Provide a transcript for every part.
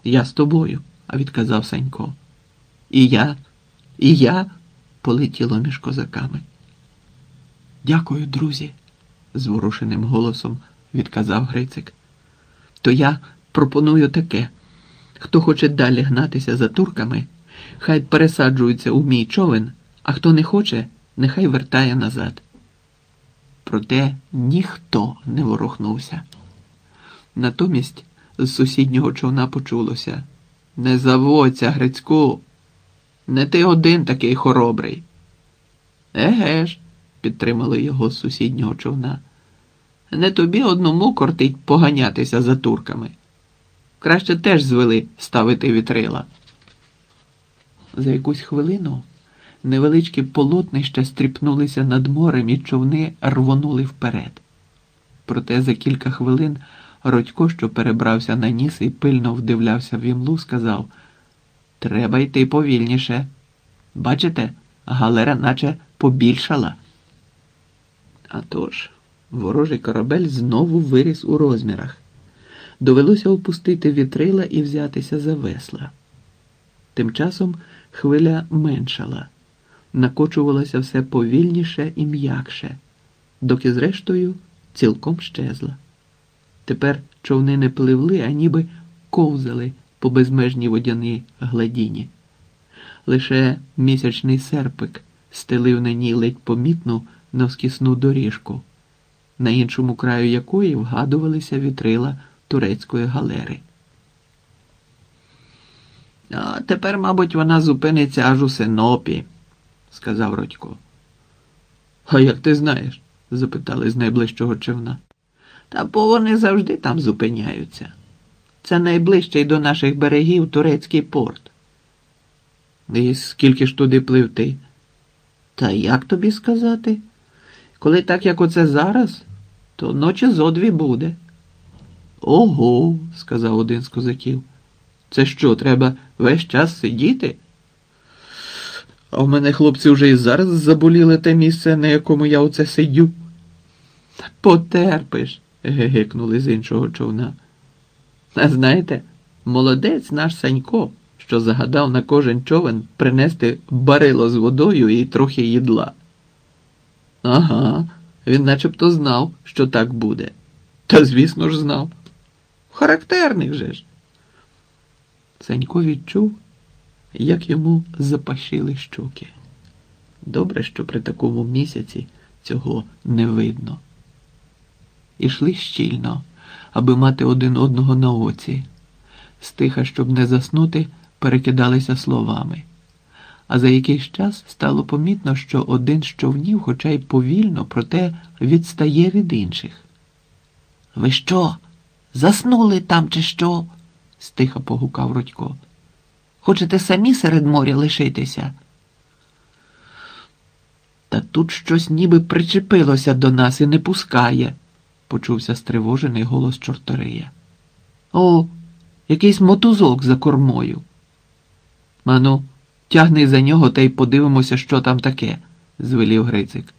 Я з тобою, відказав Санько. І я, полетіло між козаками. Дякую, друзі, зворушеним голосом відказав Грицик. То я пропоную таке. Хто хоче далі гнатися за турками, хай пересаджується у мій човен, а хто не хоче, нехай вертає назад. Проте ніхто не ворухнувся. Натомість з сусіднього човна почулося: «Не заводься, Грицьку! Не ти один такий хоробрий!» «Еге ж!» – підтримали його з сусіднього човна. «Не тобі одному кортить поганятися за турками. Краще теж звели ставити вітрила». За якусь хвилину невеличкі полотнища стріпнулися над морем, і човни рвонули вперед. Проте за кілька хвилин Родько, що перебрався на ніс і пильно вдивлявся в імлу, сказав: «Треба йти повільніше. Бачите, галера наче побільшала». А тож, ворожий корабель знову виріс у розмірах. Довелося опустити вітрила і взятися за весла. Тим часом хвиля меншала, накочувалася все повільніше і м'якше, доки зрештою цілком щезла. Тепер човни не пливли, а ніби ковзали по безмежній водяній гладіні. Лише місячний серпик стелив на ній ледь помітну навскісну доріжку, на іншому краю якої вгадувалися вітрила турецької галери. «А тепер, мабуть, вона зупиниться аж у Синопі», – сказав Родько. «А як ти знаєш?» – запитали з найближчого човна. «Та бо вони завжди там зупиняються. Це найближчий до наших берегів турецький порт». «І скільки ж туди пливти?» «Та як тобі сказати? Коли так, як оце зараз, то ночі зо дві буде». «Ого», – сказав один з козаків. «Це що, треба весь час сидіти?» «А в мене, хлопці, вже і зараз заболіли те місце, на якому я оце сидю». «Потерпиш», – гекнули з іншого човна. «А знаєте, молодець наш Санько, що загадав на кожен човен принести барило з водою і трохи їдла». «Ага, він начебто знав, що так буде». «Та звісно ж знав. Характерник же ж». Санько відчув, як йому запашили щоки. Добре, що при такому місяці цього не видно. Ішли щільно, аби мати один одного на оці. Стиха, щоб не заснути, перекидалися словами. А за якийсь час стало помітно, що один з човнів, хоча й повільно, проте відстає від інших. «Ви що, заснули там чи що?» – стиха погукав Родько. «Хочете самі серед моря лишитися?» «Та тут щось ніби причепилося до нас і не пускає», – почувся стривожений голос Чортория. «О, якийсь мотузок за кормою». «Ану, тягни за нього та й подивимося, що там таке», – звелів Грицик.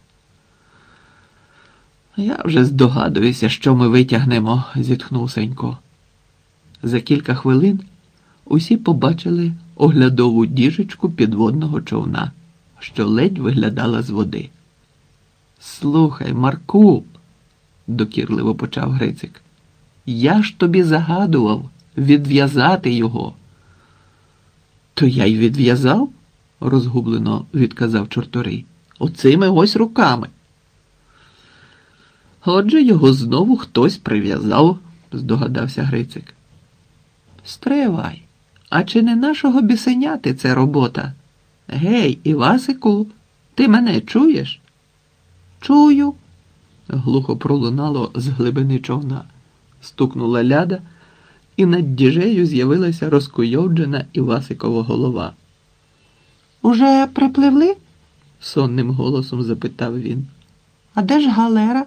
«Я вже здогадуюся, що ми витягнемо», – зітхнув Санько. За кілька хвилин усі побачили оглядову діжечку підводного човна, що ледь виглядала з води. «Слухай, Марку», – докірливо почав Грицик, – «я ж тобі загадував відв'язати його». «То я й відв'язав», – розгублено відказав Чорторий, – «оцими ось руками». «Отже, його знову хтось прив'язав», – здогадався Грицик. «Стривай, а чи не нашого бісеняти це робота? Гей, Івасику, ти мене чуєш?» «Чую», – глухо пролунало з глибини човна. Стукнула ляда, і над діжею з'явилася розкуйовджена Івасикова голова. «Уже припливли?» – сонним голосом запитав він. «А де ж галера?»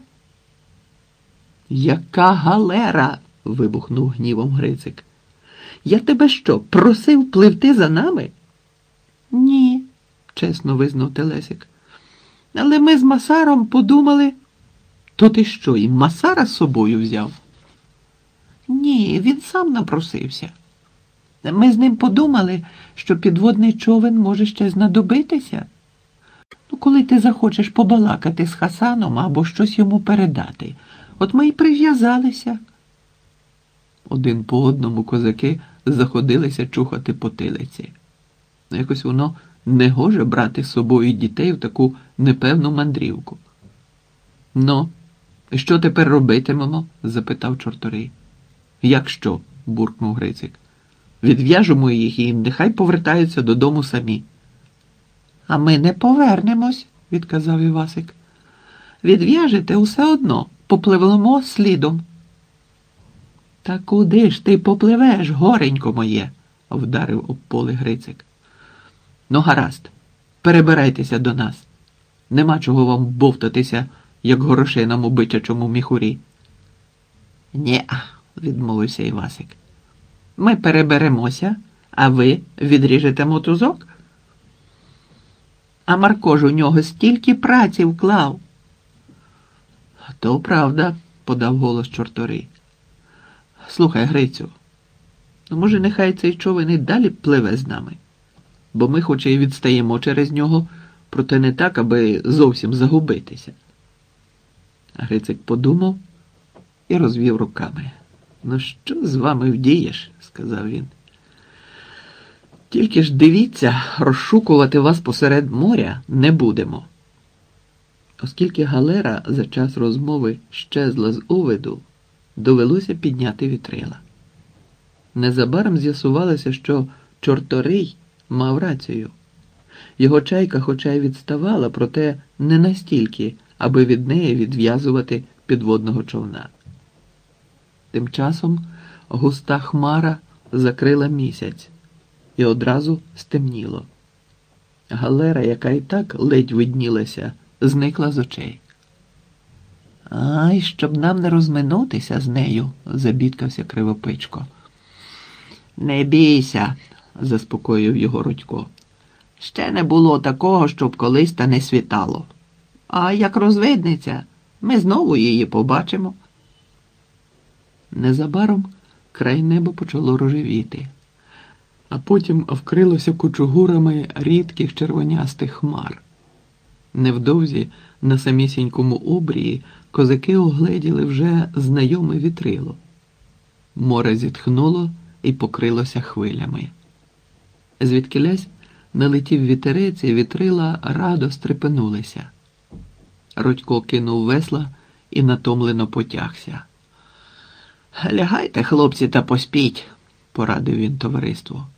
«Яка галера?» – вибухнув гнівом Грицик. «Я тебе що, просив пливти за нами?» «Ні», – чесно визнав Телесик. «Але ми з Масаром подумали...» «То ти що, і Масара з собою взяв?» «Ні, він сам напросився». Ми з ним подумали, що підводний човен може ще знадобитися. Ну, коли ти захочеш побалакати з Хасаном або щось йому передати. От ми й прив'язалися. Один по одному козаки заходилися чухати потилиці. Якось воно не гоже брати з собою дітей в таку непевну мандрівку. Ну, і що тепер робитимемо? Запитав Чорторий. Як що? Буркнув Грицик. Відв'яжемо їх і нехай повертаються додому самі. А ми не повернемось, відказав Івасик. Відв'яжете усе одно, попливемо слідом. Та куди ж ти попливеш, горенько моє? Вдарив об поле Грицик. Ну, гаразд, перебирайтеся до нас. Нема чого вам бовтатися, як горошинам у бичачому міхурі. Нє-а, відмовився Івасик. Ми переберемося, а ви відріжете мотузок? А Марко ж у нього стільки праці вклав. То правда, подав голос Чорторий. Слухай, Грицю, ну, може, нехай цей човен і далі пливе з нами? Бо ми хоч і відстаємо через нього, проте не так, аби зовсім загубитися. Грицик подумав і розвів руками. Ну, що з вами вдієш, сказав він. Тільки ж дивіться, розшукувати вас посеред моря не будемо. Оскільки галера за час розмови щезла з увиду, довелося підняти вітрила. Незабаром з'ясувалося, що Чорторий мав рацію. Його чайка хоча й відставала, проте не настільки, аби від неї відв'язувати підводного човна. Тим часом густа хмара закрила місяць, і одразу стемніло. Галера, яка і так ледь виднілася, зникла з очей. «Ай, щоб нам не розминутися з нею», – забідкався Кривопичко. «Не бійся», – заспокоїв його Рудько. «Ще не було такого, щоб колись та не світало. А як розвиднеться, ми знову її побачимо». Незабаром край неба почало рожевіти, а потім вкрилося кучугурами рідких червонястих хмар. Невдовзі на самісінькому обрії козаки угледіли вже знайоме вітрило. Море зітхнуло і покрилося хвилями. Звідкілясь налетів вітерець, і вітрила радо стрепенулися. Рудько кинув весла і натомлено потягся. «Лягайте, хлопці, та поспіть», – порадив він товариству.